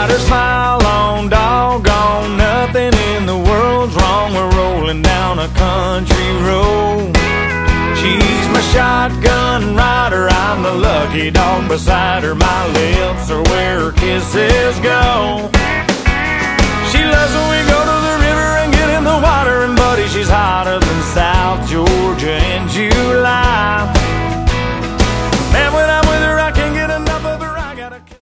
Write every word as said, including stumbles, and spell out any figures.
got her smile on, doggone, nothing in the world's wrong. We're rolling down a country road. She's my shotgun rider, I'm the lucky dog beside her. My lips are where her kisses